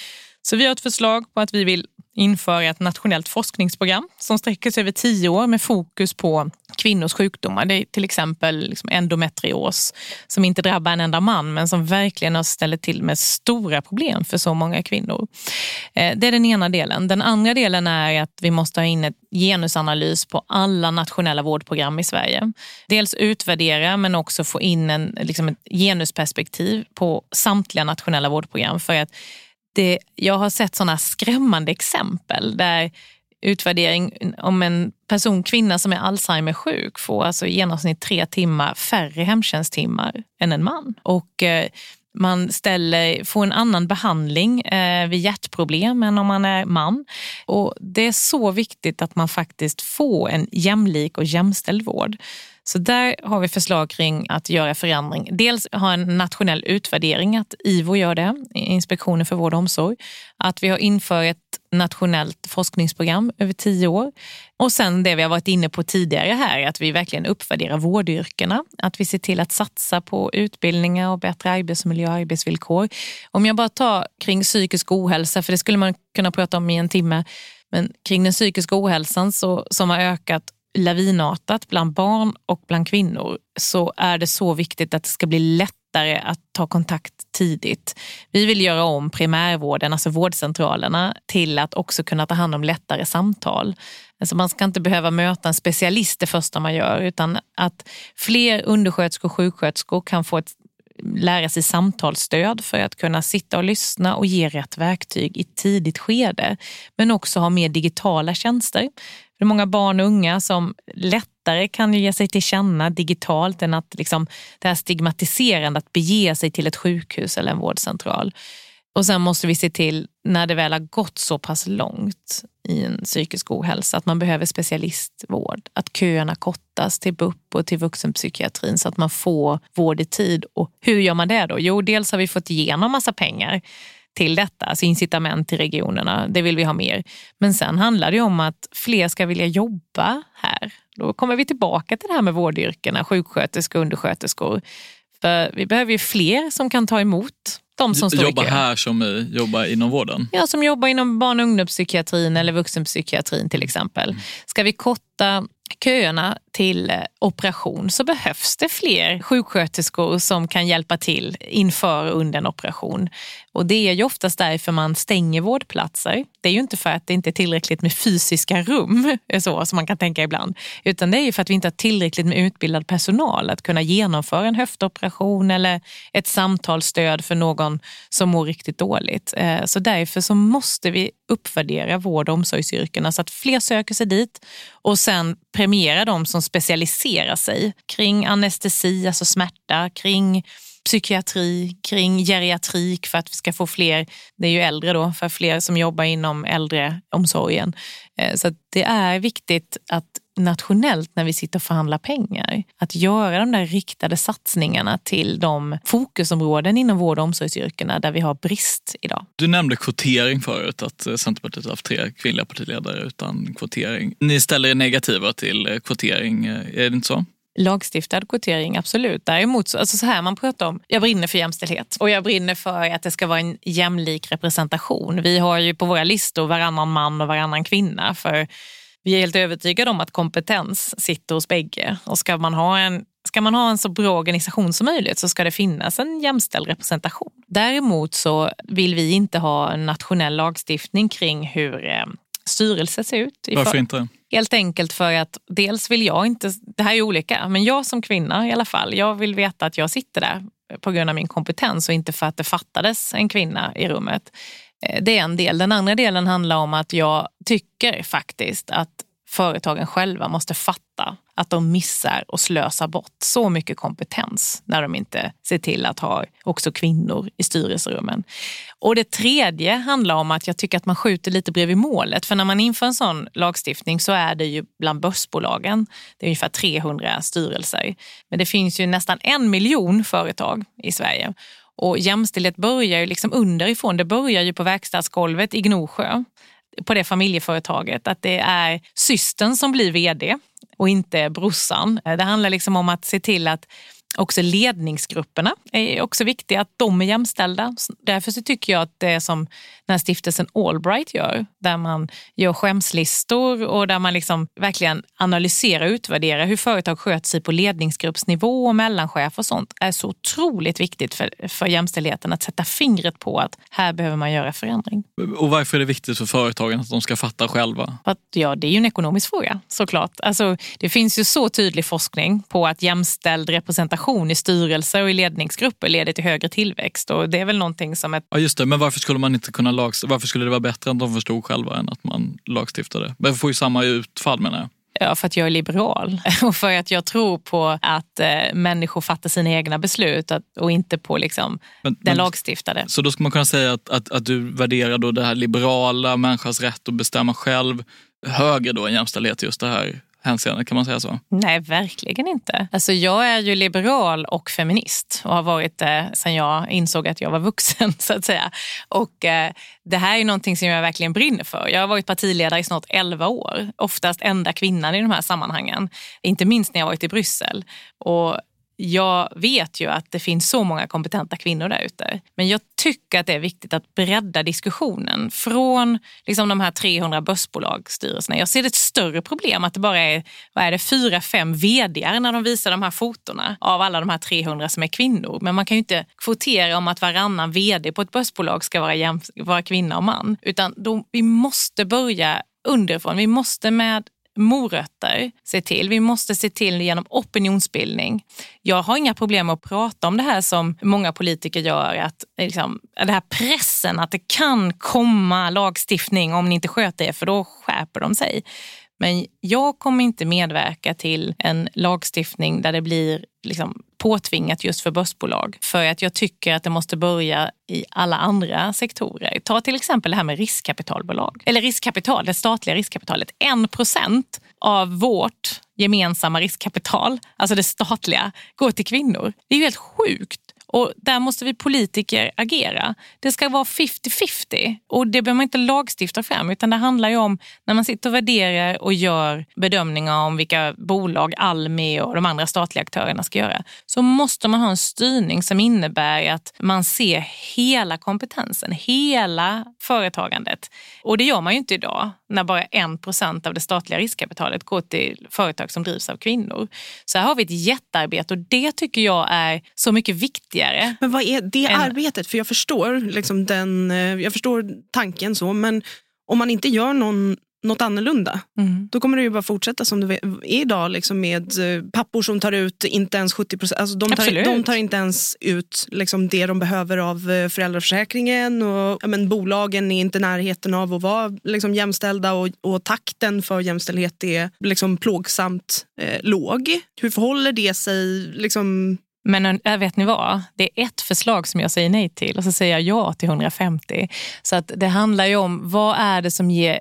Speaker 5: Så vi har ett förslag på att vi vill införa ett nationellt forskningsprogram som sträcker sig över tio år med fokus på kvinnors sjukdomar. Det är till exempel liksom endometrios som inte drabbar en enda man men som verkligen har ställt till med stora problem för så många kvinnor. Det är den ena delen. Den andra delen är att vi måste ha in ett genusanalys på alla nationella vårdprogram i Sverige. Dels utvärdera men också få in en, liksom ett genusperspektiv på samtliga nationella vårdprogram för att Det, jag har sett sådana skrämmande exempel där utvärdering om en person, kvinna som är Alzheimer-sjuk får alltså i genomsnitt tre timmar färre hemtjänsttimmar än en man. Och eh, man ställer, får en annan behandling eh, vid hjärtproblem än om man är man. Och det är så viktigt att man faktiskt får en jämlik och jämställd vård. Så där har vi förslag kring att göra förändring. Dels ha en nationell utvärdering, att I V O gör det, Inspektionen för vård och omsorg. Att vi har infört ett nationellt forskningsprogram över tio år. Och sen det vi har varit inne på tidigare här, att vi verkligen uppvärderar vårdyrkena. Att vi ser till att satsa på utbildningar och bättre arbetsmiljö och arbetsvillkor. Om jag bara tar kring psykisk ohälsa, för det skulle man kunna prata om i en timme. Men kring den psykiska ohälsan så, som har ökat lavinartat bland barn och bland kvinnor, så är det så viktigt att det ska bli lättare att ta kontakt tidigt. Vi vill göra om primärvården, alltså vårdcentralerna, till att också kunna ta hand om lättare samtal. Alltså man ska inte behöva möta en specialist det första man gör, utan att fler undersköterskor och sjuksköterskor kan få ett lära sig samtalsstöd för att kunna sitta och lyssna och ge rätt verktyg i tidigt skede. Men också ha mer digitala tjänster. Det är många barn och unga som lättare kan ge sig till känna digitalt än att liksom, det här stigmatiserande att bege sig till ett sjukhus eller en vårdcentral. Och sen måste vi se till, när det väl har gått så pass långt i en psykisk ohälsa, att man behöver specialistvård. Att köerna kortas till B U P och till vuxenpsykiatrin så att man får vård i tid. Och hur gör man det då? Jo, dels har vi fått igenom massa pengar till detta, alltså incitament till regionerna. Det vill vi ha mer. Men sen handlar det om att fler ska vilja jobba här. Då kommer vi tillbaka till det här med vårdyrkena, sjuksköterskor och undersköterskor. För vi behöver ju fler som kan ta emot de som står
Speaker 3: jobba
Speaker 5: i kö.
Speaker 3: här som i, jobbar inom vården?
Speaker 5: Ja, som jobbar inom barn- och ungdomspsykiatrin eller vuxenpsykiatrin till exempel. Mm. Ska vi korta köerna till operation så behövs det fler sjuksköterskor som kan hjälpa till inför och under en operation. Och det är ju oftast därför man stänger vårdplatser. Det är ju inte för att det inte är tillräckligt med fysiska rum, så som man kan tänka ibland. Utan det är ju för att vi inte har tillräckligt med utbildad personal att kunna genomföra en höftoperation eller ett samtalsstöd för någon som mår riktigt dåligt. Så därför så måste vi uppvärdera vård- och omsorgsyrkena så att fler söker sig dit och sen premiera de som specialiserar sig kring anestesi, alltså smärta, kring psykiatri, kring geriatrik för att vi ska få fler, det är ju äldre då, för fler som jobbar inom äldreomsorgen. Så det är viktigt att nationellt när vi sitter och förhandlar pengar, att göra de där riktade satsningarna till de fokusområden inom vård- och omsorgsyrkena där vi har brist idag.
Speaker 3: Du nämnde kvotering förut, att Centerpartiet har haft tre kvinnliga partiledare utan kvotering. Ni ställer er negativa till kvotering, är det inte så?
Speaker 5: Lagstiftad kvotering, absolut. Däremot, alltså så här man pratar om, jag brinner för jämställdhet och jag brinner för att det ska vara en jämlik representation. Vi har ju på våra listor varannan man och varannan kvinna, för vi är helt övertygade om att kompetens sitter hos bägge. Och ska man ha en, ska man ha en så bra organisation som möjligt så ska det finnas en jämställd representation. Däremot så vill vi inte ha en nationell lagstiftning kring hur eh, styrelser ser ut.
Speaker 3: Varför inte?
Speaker 5: Helt enkelt för att dels vill jag inte, det här är olika, men jag som kvinna i alla fall, jag vill veta att jag sitter där på grund av min kompetens och inte för att det fattades en kvinna i rummet. Det är en del. Den andra delen handlar om att jag tycker faktiskt att företagen själva måste fatta att de missar och slösar bort så mycket kompetens när de inte ser till att ha också kvinnor i styrelserummen. Och det tredje handlar om att jag tycker att man skjuter lite bredvid målet. För när man inför en sån lagstiftning så är det ju bland börsbolagen, det är ungefär trehundra styrelser. Men det finns ju nästan en miljon företag i Sverige. Och jämställdhet börjar ju liksom underifrån. Det börjar ju på verkstadsgolvet i Gnosjö, på det familjeföretaget. Att det är systern som blir vd och inte brorsan. Det handlar liksom om att se till att också ledningsgrupperna är också viktiga, att de är jämställda. Därför så tycker jag att det som när stiftelsen Allbright gör, där man gör skämslistor och där man liksom verkligen analyserar och utvärderar hur företag sköter sig på ledningsgruppsnivå och mellanchef och sånt, är så otroligt viktigt för, för jämställdheten att sätta fingret på att här behöver man göra förändring.
Speaker 3: Och varför är det viktigt för företagen att de ska fatta själva?
Speaker 5: För att, ja, det är ju en ekonomisk fråga, såklart. Alltså, det finns ju så tydlig forskning på att jämställd representation i styrelser och i ledningsgrupper leder till högre tillväxt, och det är väl någonting som ett...
Speaker 3: Ja, just det, men varför skulle man inte kunna lagstifta? Varför skulle det vara bättre att de förstod själva än att man lagstiftade? Men får ju samma utfall, menar jag.
Speaker 5: Ja, för att jag är liberal och för att jag tror på att eh, människor fattar sina egna beslut att, och inte på liksom,
Speaker 3: men,
Speaker 5: den
Speaker 3: men,
Speaker 5: lagstiftade.
Speaker 3: Så då ska man kunna säga att, att, att du värderar då det här liberala, människans rätt att bestämma själv högre då än jämställdhet, just det här hänseende, kan man säga så?
Speaker 5: Nej, verkligen inte. Alltså, jag är ju liberal och feminist och har varit det eh, sedan jag insåg att jag var vuxen, så att säga. Och eh, det här är någonting som jag verkligen brinner för. Jag har varit partiledare i snart elva år. Oftast enda kvinnan i de här sammanhangen. Inte minst när jag varit i Bryssel. Och jag vet ju att det finns så många kompetenta kvinnor där ute. Men jag tycker att det är viktigt att bredda diskussionen från liksom de här trehundra börsbolagsstyrelserna. Jag ser det ett större problem att det bara är, vad är det, fyra, fem vd:ar när de visar de här fotorna av alla de här trehundra som är kvinnor. Men man kan ju inte kvotera om att varannan vd på ett börsbolag ska vara, jäm- vara kvinna och man. Utan då, vi måste börja underifrån. Vi måste med morötter se till. Vi måste se till genom opinionsbildning. Jag har inga problem att prata om det här som många politiker gör, att liksom, det här pressen att det kan komma lagstiftning om ni inte sköter er, för då skärper de sig. Men jag kommer inte medverka till en lagstiftning där det blir liksom påtvingat just för börsbolag. För att jag tycker att det måste börja i alla andra sektorer. Ta till exempel det här med riskkapitalbolag. Eller riskkapital, det statliga riskkapitalet. En procent av vårt gemensamma riskkapital, alltså det statliga, går till kvinnor. Det är ju helt sjukt. Och där måste vi politiker agera. Det ska vara femtio femtio och det behöver man inte lagstifta fram, utan det handlar ju om när man sitter och värderar och gör bedömningar om vilka bolag Almi och de andra statliga aktörerna ska göra, så måste man ha en styrning som innebär att man ser hela kompetensen, hela företagandet. Och det gör man ju inte idag när bara en procent av det statliga riskkapitalet går till företag som drivs av kvinnor. Så här har vi ett jättearbete, och det tycker jag är så mycket viktigare.
Speaker 4: Men vad är det
Speaker 5: en...
Speaker 4: arbetet? För jag förstår liksom den, jag förstår tanken så, men om man inte gör någon, något annorlunda, mm. då kommer det ju bara fortsätta som det är idag liksom, med pappor som tar ut inte ens sjuttio procent. Alltså de, tar, de tar inte ens ut liksom, det de behöver av föräldraförsäkringen, och ja, men, bolagen är inte i närheten av att vara liksom, jämställda, och, och takten för jämställdhet är liksom, plågsamt eh, låg. Hur förhåller det sig liksom...
Speaker 5: Men vet ni vad? Det är ett förslag som jag säger nej till, och så säger jag ja till hundrafemtio. Så att det handlar ju om vad är det som ger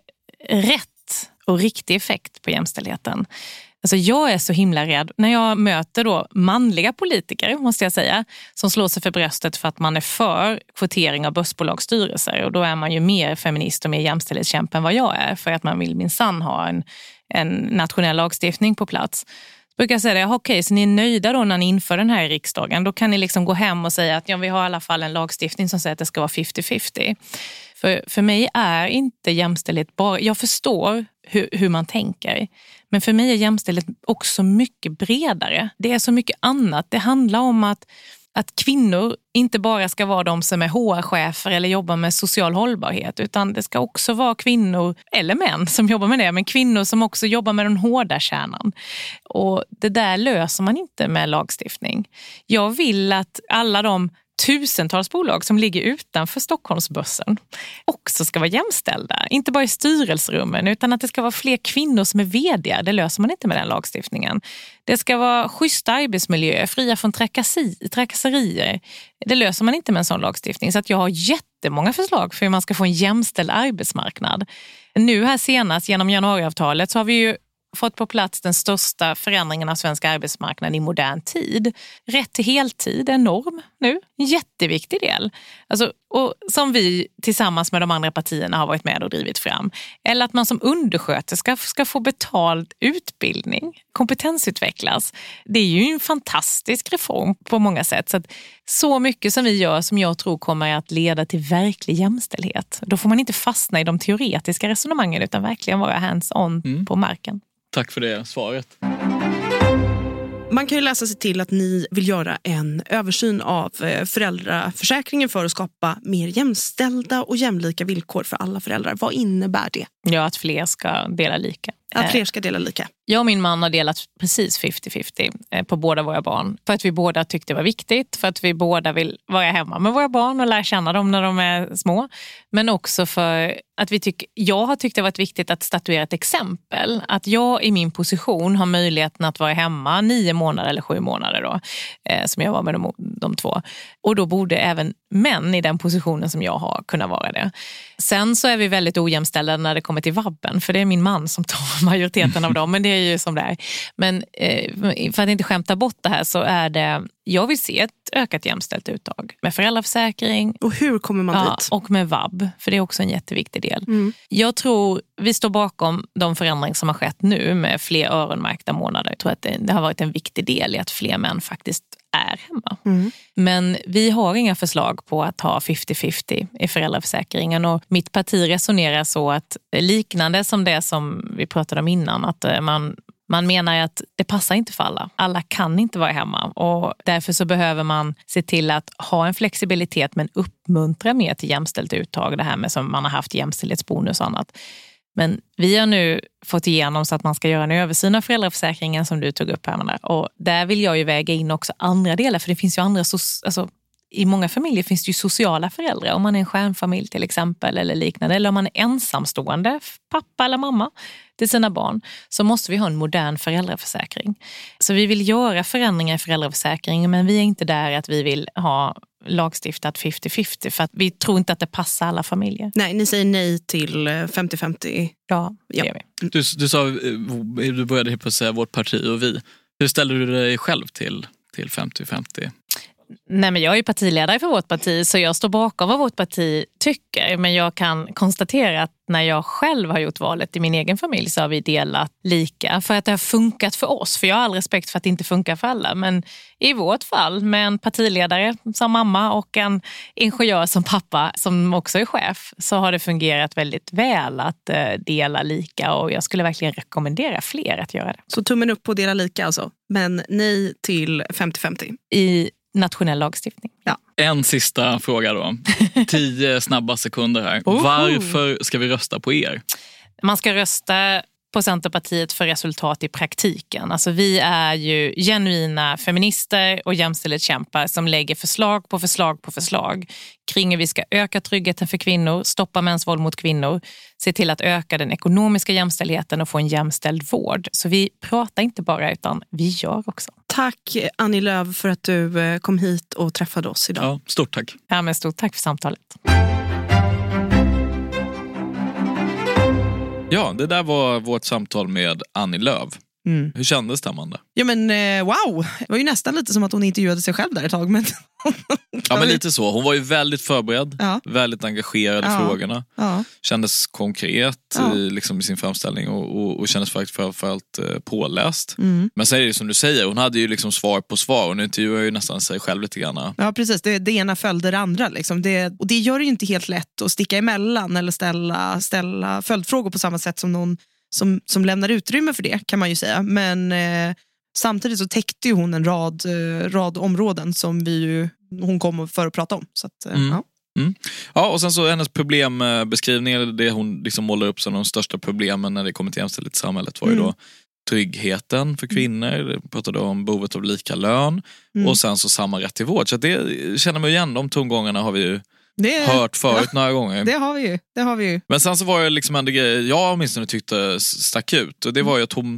Speaker 5: rätt och riktig effekt på jämställdheten. Alltså jag är så himla rädd när jag möter då manliga politiker, måste jag säga, som slår sig för bröstet för att man är för kvotering av börsbolagsstyrelser. Och då är man ju mer feminist och mer jämställdhetskämpe än vad jag är, för att man vill minsann ha en, en nationell lagstiftning på plats. Brukar jag säga, okej, okay, så ni är nöjda då när ni inför den här i riksdagen. Då kan ni liksom gå hem och säga att ja, vi har i alla fall en lagstiftning som säger att det ska vara femtio femtio. För, för mig är inte jämställdhet bara... Jag förstår hur, hur man tänker. Men för mig är jämställdhet också mycket bredare. Det är så mycket annat. Det handlar om att, att kvinnor inte bara ska vara de som är H R-chefer eller jobbar med social hållbarhet, utan det ska också vara kvinnor, eller män som jobbar med det, men kvinnor som också jobbar med den hårda kärnan. Och det där löser man inte med lagstiftning. Jag vill att alla de tusentals bolag som ligger utanför Stockholmsbörsen också ska vara jämställda. Inte bara i styrelserummen, utan att det ska vara fler kvinnor som är vd. Det löser man inte med den lagstiftningen. Det ska vara schyssta arbetsmiljöer, fria från trakasserier. Det löser man inte med en sån lagstiftning. Så att jag har jättemånga förslag för hur man ska få en jämställd arbetsmarknad. Nu här senast genom januariavtalet så har vi ju fått på plats den största förändringen av svensk arbetsmarknad i modern tid. Rätt till heltid är en norm nu. En jätteviktig del. Alltså, och som vi tillsammans med de andra partierna har varit med och drivit fram. Eller att man som undersköterska ska få betald utbildning, kompetensutvecklas. Det är ju en fantastisk reform på många sätt. Så, att så mycket som vi gör som jag tror kommer att leda till verklig jämställdhet. Då får man inte fastna i de teoretiska resonemangen utan verkligen vara hands-on mm. på marken.
Speaker 3: Tack för det svaret.
Speaker 4: Man kan ju läsa sig till att ni vill göra en översyn av föräldraförsäkringen för att skapa mer jämställda och jämlika villkor för alla föräldrar. Vad innebär det?
Speaker 5: Ja, att fler ska dela lika.
Speaker 4: Att fler ska dela lika.
Speaker 5: Jag och min man har delat precis femtio femtio på båda våra barn. För att vi båda tyckte det var viktigt. För att vi båda vill vara hemma med våra barn och lära känna dem när de är små. Men också för att vi tycker, jag har tyckt det varit viktigt att statuera ett exempel. Att jag i min position har möjligheten att vara hemma nio månader eller sju månader då. Eh, som jag var med de, de två. Och då borde även män i den positionen som jag har kunna vara det. Sen så är vi väldigt ojämställda när det kommer till vabben. För det är min man som tar majoriteten av dem. Men det är ju som det är. Men eh, för att inte skämta bort det här så är det... Jag vill se ett ökat jämställt uttag med föräldraförsäkring.
Speaker 4: Och hur kommer man
Speaker 5: ja,
Speaker 4: dit?
Speaker 5: Och med vab, för det är också en jätteviktig del.
Speaker 4: Mm.
Speaker 5: Jag tror vi står bakom de förändringar som har skett nu med fler öronmärkta månader. Jag tror att det, det har varit en viktig del i att fler män faktiskt är hemma. Mm. Men vi har inga förslag på att ha femtio femtio i föräldraförsäkringen och mitt parti resonerar så att liknande som det som vi pratade om innan, att man Man menar att det passar inte för alla. Alla kan inte vara hemma och därför så behöver man se till att ha en flexibilitet men uppmuntra mer till jämställt uttag. Det här med som man har haft jämställdhetsbonus och annat. Men vi har nu fått igenom så att man ska göra en översyn av föräldraförsäkringen som du tog upp här. Med och där vill jag ju väga in också andra delar för det finns ju andra... So- alltså, i många familjer finns det ju sociala föräldrar. Om man är en stjärnfamilj till exempel eller liknande. Eller om man är ensamstående, pappa eller mamma till sina barn. Så måste vi ha en modern föräldraförsäkring. Så vi vill göra förändringar i föräldraförsäkringen. Men vi är inte där att vi vill ha lagstiftat femtio femtio. För att vi tror inte att det passar alla familjer.
Speaker 4: Nej, ni säger nej till femtio femtio.
Speaker 5: Ja, det gör vi.
Speaker 3: Du, du sa, du började på att säga vårt parti och vi. Hur ställer du dig själv till, till femtio femtio?
Speaker 5: Nej, men jag är ju partiledare för vårt parti så jag står bakom vad vårt parti tycker. Men jag kan konstatera att när jag själv har gjort valet i min egen familj så har vi delat lika. För att det har funkat för oss. För jag har all respekt för att det inte funkar för alla. Men i vårt fall med en partiledare som mamma och en ingenjör som pappa som också är chef så har det fungerat väldigt väl att dela lika. Och jag skulle verkligen rekommendera fler att göra det.
Speaker 4: Så tummen upp på dela lika alltså. Men nej till femtio femtio.
Speaker 5: I nationell lagstiftning.
Speaker 4: Ja.
Speaker 3: En sista fråga då. Tio snabba sekunder här.
Speaker 5: Oho.
Speaker 3: Varför ska vi rösta på er?
Speaker 5: Man ska rösta på Centerpartiet för resultat i praktiken. Alltså vi är ju genuina feminister och jämställdhetskämpar som lägger förslag på förslag på förslag kring hur vi ska öka tryggheten för kvinnor, stoppa mäns våld mot kvinnor, se till att öka den ekonomiska jämställdheten och få en jämställd vård. Så vi pratar inte bara utan vi gör också.
Speaker 4: Tack Annie Lööf för att du kom hit och träffade oss idag.
Speaker 3: Ja, stort tack.
Speaker 5: Ja, men stort tack för samtalet.
Speaker 3: Ja, det där var vårt samtal med Annie Lööf.
Speaker 4: Mm.
Speaker 3: Hur kändes det, Amanda?
Speaker 4: Ja men eh, wow, det var ju nästan lite som att hon intervjuade sig själv där ett tag. Men
Speaker 3: ja men lite så, hon var ju väldigt förberedd,
Speaker 4: ja. väldigt
Speaker 3: engagerad i
Speaker 4: ja.
Speaker 3: frågorna.
Speaker 4: Ja.
Speaker 3: Kändes konkret
Speaker 4: ja.
Speaker 3: i, liksom, i sin framställning och, och, och kändes faktiskt framförallt eh, påläst.
Speaker 4: Mm.
Speaker 3: Men sen är det som du säger, hon hade ju liksom svar på svar och nu intervjuar ju nästan sig själv lite grann.
Speaker 4: Ja precis, det, det ena följde det andra. Liksom. Det, och det gör det ju inte helt lätt att sticka emellan eller ställa, ställa följdfrågor på samma sätt som någon Som, som lämnar utrymme för det kan man ju säga. Men eh, samtidigt så täckte ju hon en rad, eh, rad områden som vi ju, hon kom för att prata om. Så att, eh,
Speaker 3: mm.
Speaker 4: ja.
Speaker 3: Mm. Ja, och sen så hennes problembeskrivning, det hon liksom målar upp som de största problemen när det kommer till jämställdhet i samhället var ju mm. då tryggheten för kvinnor, mm. pratade om behovet av lika lön mm. och sen så samma rätt till vård. Så det känner man ju igen, de tongångarna har vi ju det, hört förut ja, några gånger.
Speaker 4: Det har vi ju, det har vi ju.
Speaker 3: Men sen så var det liksom en grej jag åtminstone tyckte stack ut. Och det var ju att hon,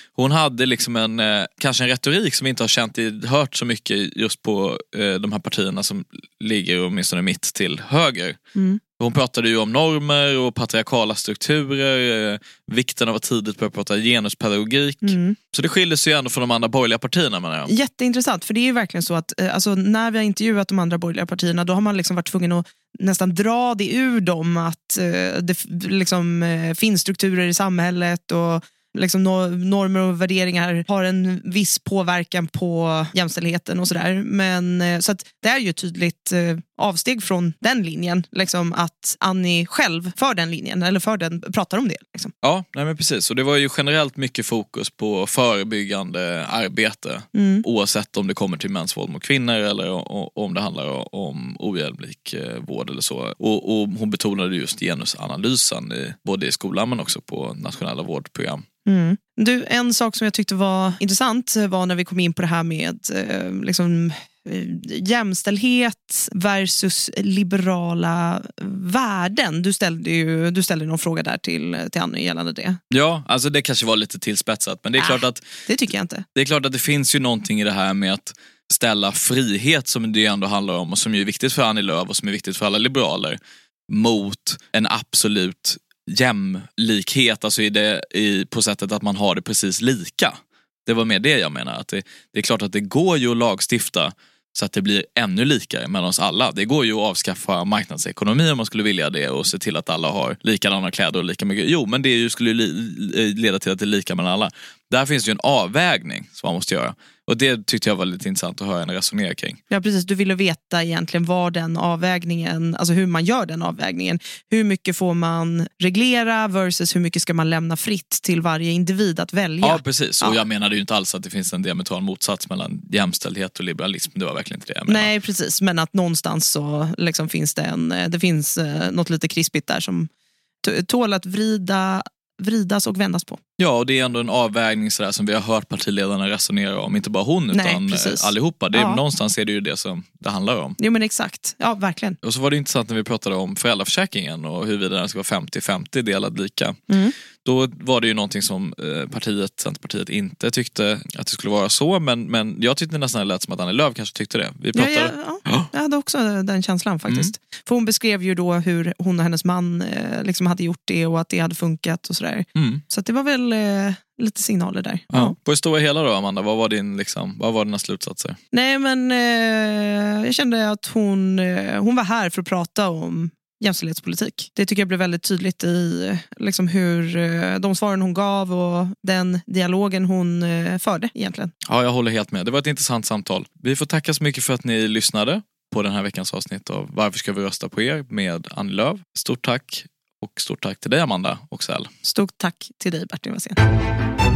Speaker 3: hon hade liksom en, eh, kanske en retorik som vi inte har känt i, hört så mycket just på eh, de här partierna som ligger åtminstone mitt till höger.
Speaker 4: Mm.
Speaker 3: Hon pratade ju om normer och patriarkala strukturer, eh, vikten av att tidigt börja prata genuspedagogik.
Speaker 4: Mm.
Speaker 3: Så det skiljer sig ju ändå från de andra borgerliga partierna, menar jag.
Speaker 4: Jätteintressant, för det är ju verkligen så att eh, alltså, när vi har intervjuat de andra borgerliga partierna, då har man liksom varit tvungen att nästan dra det ur dem att eh, det liksom, eh, finns strukturer i samhället och liksom normer och värderingar har en viss påverkan på jämställdheten och sådär. Men eh, så att det är ju tydligt eh, avsteg från den linjen, liksom att Annie själv för den linjen, eller för den, pratar om det. Liksom.
Speaker 3: Ja, nej men precis. Och det var ju generellt mycket fokus på förebyggande arbete,
Speaker 4: Mm.
Speaker 3: oavsett om det kommer till mäns våld mot kvinnor eller o- om det handlar om ojämlik eh, vård eller så. Och, och hon betonade just genusanalysen i, både i skolan men också på nationella vårdprogram.
Speaker 4: Mm. Du, en sak som jag tyckte var intressant var när vi kom in på det här med eh, liksom, eh, jämställdhet versus liberala värden. Du ställde ju du ställde någon fråga där till, till Annie gällande det.
Speaker 3: Ja, alltså det kanske var lite tillspetsat, men det är
Speaker 4: äh,
Speaker 3: klart att
Speaker 4: det tycker jag inte.
Speaker 3: det är klart att det finns ju någonting i det här med att ställa frihet, som det ändå handlar om och som är viktigt för Annie Lööf och som är viktigt för alla liberaler, mot en absolut jämlikhet, alltså i det, i, på sättet att man har det precis lika. Det var mer det jag menar, att det, det är klart att det går ju att lagstifta så att det blir ännu likare mellan oss alla. Det går ju att avskaffa marknadsekonomi om man skulle vilja det och se till att alla har likadana kläder och lika mycket. Jo, men det ju skulle li- leda till att det är lika mellan alla. Där finns ju en avvägning som man måste göra. Och det tyckte jag var lite intressant att höra henne resonera kring.
Speaker 4: Ja, precis. Du ville veta egentligen vad den avvägningen, alltså hur man gör den avvägningen. Hur mycket får man reglera versus hur mycket ska man lämna fritt till varje individ att välja.
Speaker 3: Ja, precis.
Speaker 4: Ja.
Speaker 3: Och jag menade ju inte alls att det finns en diametral motsats mellan jämställdhet och liberalism. Det var verkligen inte det jag menade.
Speaker 4: Nej, precis. Men att någonstans så liksom finns det en, det finns eh, något lite krispigt där som t- tål att vrida, vridas och vändas på.
Speaker 3: Ja, och det är ändå en avvägning sådär som vi har hört partiledarna resonera om. Inte bara hon utan
Speaker 4: Nej, precis.
Speaker 3: allihopa. Det är,
Speaker 4: Ja.
Speaker 3: Någonstans är det ju det som det handlar om.
Speaker 4: Jo, men exakt. Ja, verkligen.
Speaker 3: Och så var det intressant när vi pratade om föräldraförsäkringen och huruvida den ska vara femtio femtio delad lika.
Speaker 4: Mm.
Speaker 3: Då var det ju någonting som partiet, Centerpartiet inte tyckte att det skulle vara så. Men, men jag tyckte nästan det lät som att Annie Lööf kanske tyckte det. Vi
Speaker 4: Ja,
Speaker 3: pratade...
Speaker 4: ja, ja. Jag hade också den känslan faktiskt. Mm. För hon beskrev ju då hur hon och hennes man eh, liksom hade gjort det och att det hade funkat och sådär.
Speaker 3: Mm.
Speaker 4: Så att det var väl eh, lite signaler där.
Speaker 3: Ja.
Speaker 4: Ja.
Speaker 3: På det stora hela då, Amanda, vad var, din, liksom, vad var dina slutsatser?
Speaker 4: Nej, men eh, jag kände att hon, eh, hon var här för att prata om jämställdhetspolitik. Det tycker jag blev väldigt tydligt i liksom hur eh, de svaren hon gav och den dialogen hon eh, förde egentligen.
Speaker 3: Ja, jag håller helt med. Det var ett intressant samtal. Vi får tacka så mycket för att ni lyssnade på den här veckans avsnitt av Varför ska vi rösta på er med Annie Lööf. Stort tack och stort tack till dig, Amanda Oxell.
Speaker 4: Stort tack till dig, Bertil Wassén.